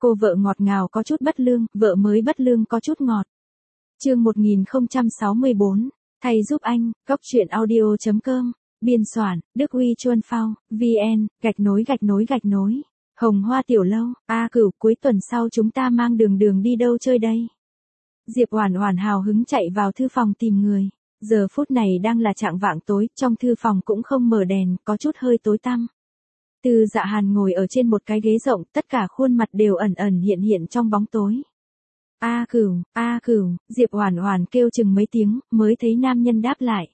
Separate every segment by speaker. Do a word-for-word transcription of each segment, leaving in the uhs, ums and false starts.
Speaker 1: Cô vợ ngọt ngào có chút bất lương, vợ mới bất lương có chút ngọt. Chương một nghìn không trăm sáu mươi bốn, thay giúp anh, góc truyện audio chấm com, biên soạn, Đức Huy Chuân Phao, vn, gạch nối gạch nối gạch nối. Hồng Hoa Tiểu Lâu, A Cửu, cuối tuần sau chúng ta mang Đường Đường đi đâu chơi đây? Diệp Oản Oản hào hứng chạy vào thư phòng tìm người. Giờ phút này đang là chạng vạng tối, trong thư phòng cũng không mở đèn, có chút hơi tối tăm. Từ Dạ Hàn ngồi ở trên một cái ghế rộng, tất cả khuôn mặt đều ẩn ẩn hiện hiện trong bóng tối. A Cửu, A Cửu, Diệp Oản Oản kêu chừng mấy tiếng, mới thấy nam nhân đáp lại.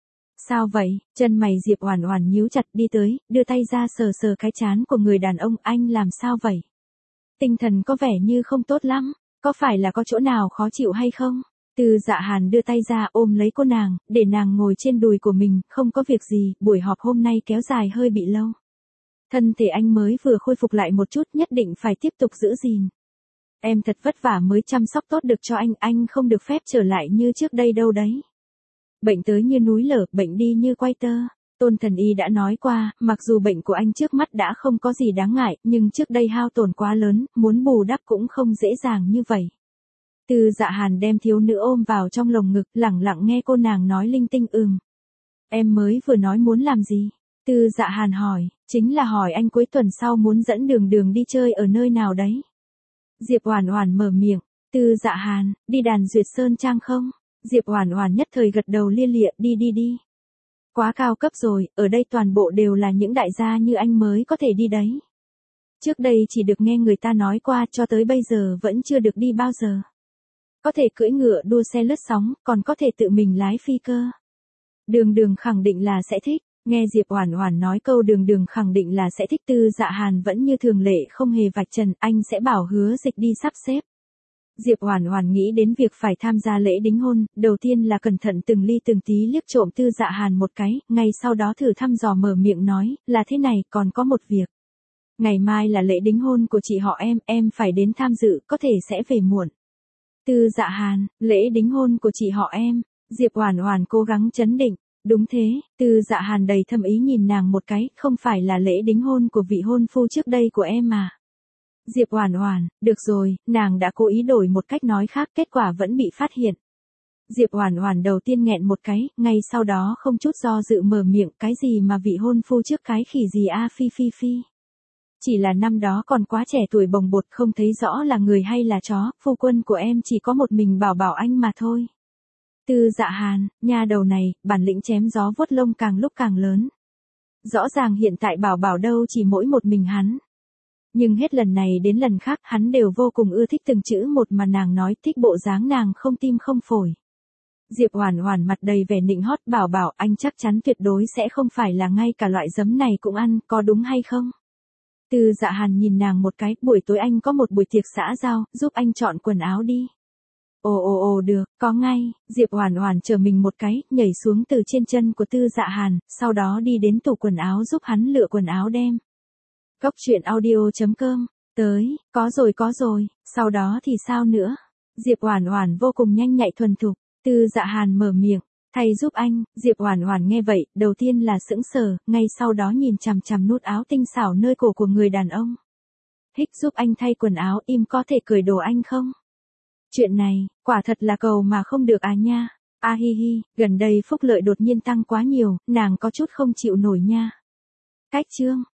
Speaker 1: Sao vậy? Chân mày Diệp Oản Oản nhíu chặt đi tới, đưa tay ra sờ sờ cái trán của người đàn ông, anh làm sao vậy? Tinh thần có vẻ như không tốt lắm, có phải là có chỗ nào khó chịu hay không? Từ Dạ Hàn đưa tay ra ôm lấy cô nàng, để nàng ngồi trên đùi của mình, không có việc gì, buổi họp hôm nay kéo dài hơi bị lâu. Thân thể anh mới vừa khôi phục lại một chút, nhất định phải tiếp tục giữ gìn. Em thật vất vả mới chăm sóc tốt được cho anh, anh không được phép trở lại như trước đây đâu đấy. Bệnh tới như núi lở, bệnh đi như quay tơ. Tôn Thần Y đã nói qua, mặc dù bệnh của anh trước mắt đã không có gì đáng ngại, nhưng trước đây hao tổn quá lớn, muốn bù đắp cũng không dễ dàng như vậy. Từ Dạ Hàn đem thiếu nữ ôm vào trong lồng ngực, lẳng lặng nghe cô nàng nói linh tinh ừm. Em mới vừa nói muốn làm gì? Từ Dạ Hàn hỏi, chính là hỏi anh cuối tuần sau muốn dẫn Đường Đường đi chơi ở nơi nào đấy. Diệp Oản Oản mở miệng, Từ Dạ Hàn, đi đàn Duyệt Sơn Trang không? Diệp Oản Oản nhất thời gật đầu lia lịa, đi đi đi. Quá cao cấp rồi, ở đây toàn bộ đều là những đại gia như anh mới có thể đi đấy. Trước đây chỉ được nghe người ta nói qua, cho tới bây giờ vẫn chưa được đi bao giờ. Có thể cưỡi ngựa đua xe lướt sóng, còn có thể tự mình lái phi cơ. Đường Đường khẳng định là sẽ thích. Nghe Diệp Oản Oản nói câu Đường Đường khẳng định là sẽ thích, Từ Dạ Hàn vẫn như thường lệ không hề vạch trần, anh sẽ bảo Hứa Dịch đi sắp xếp. Diệp Oản Oản nghĩ đến việc phải tham gia lễ đính hôn, đầu tiên là cẩn thận từng ly từng tí liếc trộm Từ Dạ Hàn một cái, ngay sau đó thử thăm dò mở miệng nói, là thế này, còn có một việc. Ngày mai là lễ đính hôn của chị họ em, em phải đến tham dự, có thể sẽ về muộn. Từ Dạ Hàn, lễ đính hôn của chị họ em. Diệp Oản Oản cố gắng trấn định. Đúng thế, Từ Dạ Hàn đầy thâm ý nhìn nàng một cái, không phải là lễ đính hôn của vị hôn phu trước đây của em mà. Diệp Oản Oản, được rồi, nàng đã cố ý đổi một cách nói khác, kết quả vẫn bị phát hiện. Diệp Oản Oản đầu tiên nghẹn một cái, ngay sau đó không chút do dự mở miệng, cái gì mà vị hôn phu trước cái khỉ gì a phi phi phi. Chỉ là năm đó còn quá trẻ tuổi bồng bột, không thấy rõ là người hay là chó, phu quân của em chỉ có một mình Bảo Bảo anh mà thôi. Từ Dạ Hàn, nha đầu này, bản lĩnh chém gió vuốt lông càng lúc càng lớn. Rõ ràng hiện tại Bảo Bảo đâu chỉ mỗi một mình hắn. Nhưng hết lần này đến lần khác hắn đều vô cùng ưa thích từng chữ một mà nàng nói, thích bộ dáng nàng không tim không phổi. Diệp Oản Oản mặt đầy vẻ nịnh hót, Bảo Bảo anh chắc chắn tuyệt đối sẽ không phải là ngay cả loại giấm này cũng ăn, có đúng hay không? Từ Dạ Hàn nhìn nàng một cái, buổi tối anh có một buổi tiệc xã giao, giúp anh chọn quần áo đi. Ồ ồ ồ được, có ngay. Diệp Oản Oản chờ mình một cái, nhảy xuống từ trên chân của Từ Dạ Hàn, sau đó đi đến tủ quần áo giúp hắn lựa quần áo đem. Góc truyện audio chấm com, tới, có rồi có rồi, sau đó thì sao nữa? Diệp Oản Oản vô cùng nhanh nhạy thuần thục. Từ Dạ Hàn mở miệng, thay giúp anh. Diệp Oản Oản nghe vậy, đầu tiên là sững sờ, ngay sau đó nhìn chằm chằm nút áo tinh xảo nơi cổ của người đàn ông. Hích giúp anh thay quần áo, im có thể cởi đồ anh không? Chuyện này, quả thật là cầu mà không được à nha. A hi hi, gần đây phúc lợi đột nhiên tăng quá nhiều, nàng có chút không chịu nổi nha. Cách chương,